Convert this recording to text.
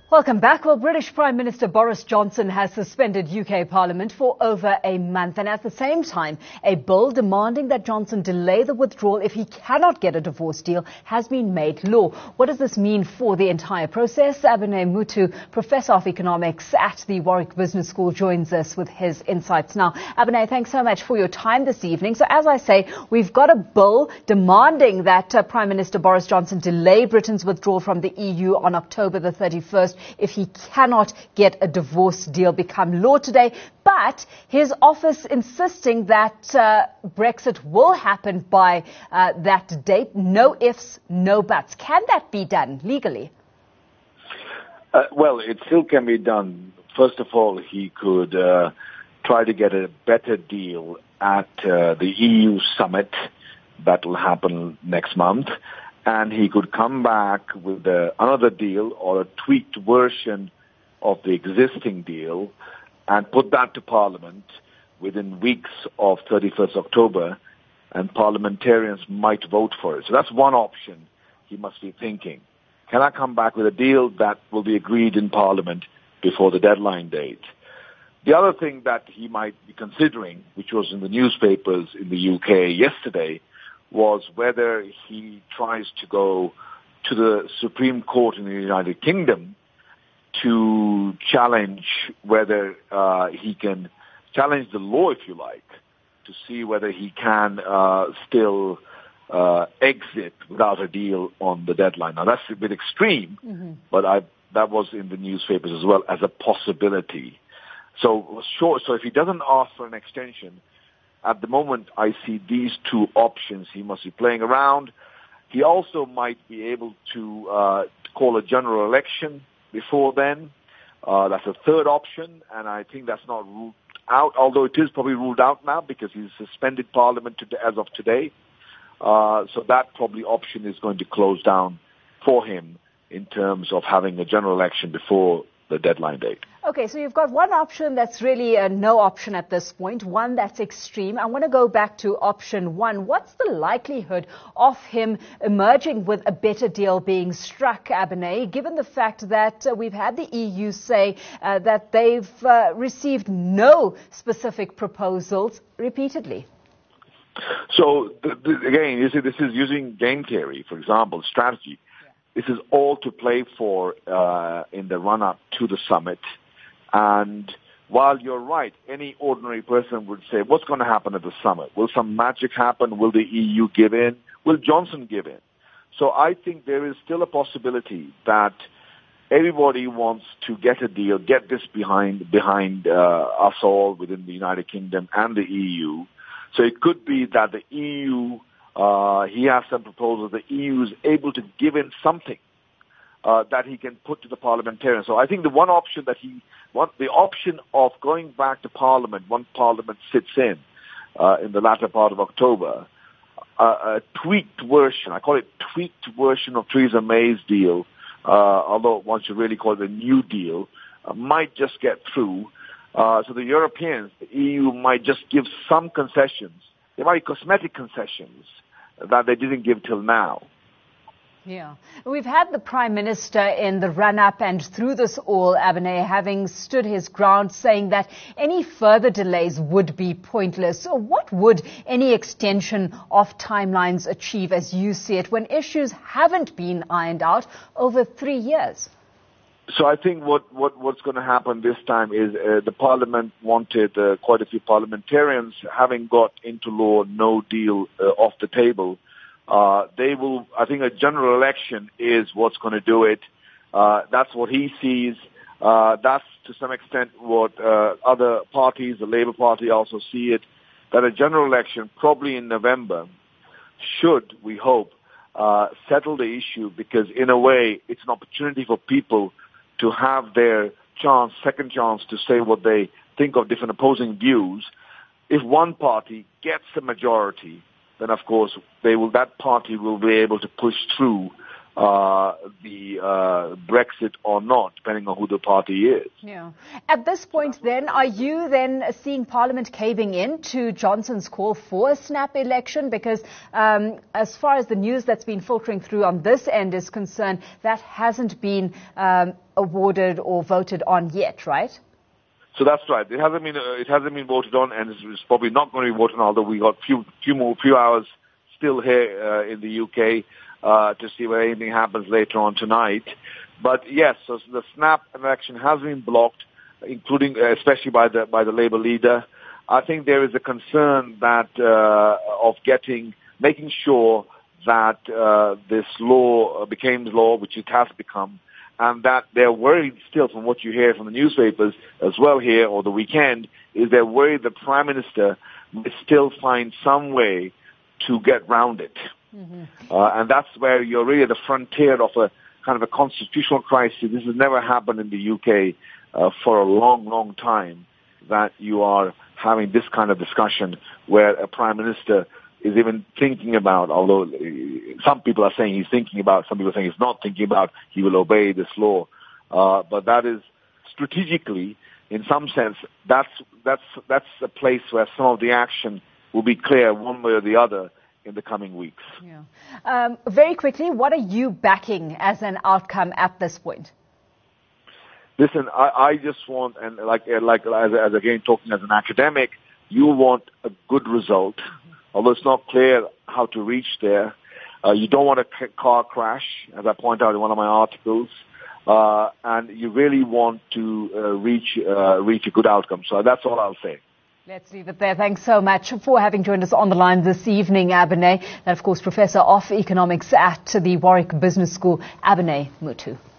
Welcome back. Well, British Prime Minister Boris Johnson has suspended UK Parliament for over a month, and at the same time, a bill demanding that Johnson delay the withdrawal if he cannot get a divorce deal has been made law. What does this mean for the entire process? Abinay Mutu, Professor of Economics at the Warwick Business School, joins us with his insights now. Abinay, thanks so much for your time this evening. So as I say, we've got a bill demanding that Prime Minister Boris Johnson delay Britain's withdrawal from the EU on October the 31st. If he cannot get a divorce deal become law today. But his office insisting that Brexit will happen by that date. No ifs, no buts. Can that be done legally? Well, it still can be done. First of all, he could try to get a better deal at the EU summit that will happen next month. And he could come back with another deal or a tweaked version of the existing deal and put that to Parliament within weeks of 31st October, and parliamentarians might vote for it. So that's one option he must be thinking. Can I come back with a deal that will be agreed in Parliament before the deadline date? The other thing that he might be considering, which was in the newspapers in the UK yesterday, was whether he tries to go to the Supreme Court in the United Kingdom to challenge whether he can challenge the law, if you like, to see whether he can still exit without a deal on the deadline. Now, that's a bit extreme, but that was in the newspapers as well as a possibility. So if he doesn't ask for an extension, at the moment, I see these two options he must be playing around. He also might be able to call a general election before then. That's a third option, and I think that's not ruled out, although it is probably ruled out now because he's suspended Parliament as of today. So that probably option is going to close down for him in terms of having a general election before the deadline date. Okay, so you've got one option that's really a no option at this point, one that's extreme. I want to go back to option one. What's the likelihood of him emerging with a better deal being struck, Abinay, given the fact that we've had the EU say that they've received no specific proposals repeatedly? So, again, you see, this is using game theory, for example, strategy. This is all to play for in the run-up to the summit. And while you're right, any ordinary person would say, what's going to happen at the summit? Will some magic happen? Will the EU give in? Will Johnson give in? So I think there is still a possibility that everybody wants to get a deal, get this behind us all within the United Kingdom and the EU. So it could be that the EU, he has some proposals, the EU is able to give in something that he can put to the parliamentarians. So I think the one option the option of going back to Parliament once Parliament sits in the latter part of October, a tweaked version, I call it tweaked version of Theresa May's deal, although one should really call it a new deal, might just get through. So the Europeans, the EU might just give some concessions. There might be cosmetic concessions that they didn't give till now. Yeah. We've had the Prime Minister in the run-up and through this all, Abinay, having stood his ground, saying that any further delays would be pointless. So what would any extension of timelines achieve as you see it when issues haven't been ironed out over 3 years? So I think what's going to happen this time is the Parliament wanted quite a few parliamentarians, having got into law no deal off the table. They will, I think a general election is what's going to do it. That's what he sees. That's to some extent what other parties, the Labour Party also see it, that a general election probably in November should, we hope, settle the issue, because in a way it's an opportunity for people to have their second chance to say what they think of different opposing views. If one party gets a majority, then of course that party will be able to push through the Brexit or not, depending on who the party is. Yeah. At this point, then, are you then seeing Parliament caving in to Johnson's call for a snap election? Because as far as the news that's been filtering through on this end is concerned, that hasn't been awarded or voted on yet, right? So that's right. It hasn't been voted on, and it's probably not going to be voted on. Although we got few hours still here in the UK to see whether anything happens later on tonight. But yes, so the snap election has been blocked, including especially by the Labour leader. I think there is a concern that of making sure that this law becomes law, which it has become. And that they're worried still, from what you hear from the newspapers as well here or the weekend, is they're worried the Prime Minister may still find some way to get round it. Mm-hmm. And that's where you're really at the frontier of a kind of a constitutional crisis. This has never happened in the UK for a long, long time, that you are having this kind of discussion where a Prime Minister is even thinking about, although some people are saying he's thinking about, some people are saying he's not thinking about, he will obey this law. But that is strategically, in some sense, that's a place where some of the action will be clear one way or the other in the coming weeks. Yeah. Very quickly, what are you backing as an outcome at this point? Listen, I just want, and like as again talking as an academic, you want a good result. Although it's not clear how to reach there. You don't want a car crash, as I point out in one of my articles, and you really want to reach a good outcome. So that's all I'll say. Let's leave it there. Thanks so much for having joined us on the line this evening, Abhinay. And of course, Professor of Economics at the Warwick Business School, Abhinay Muthu.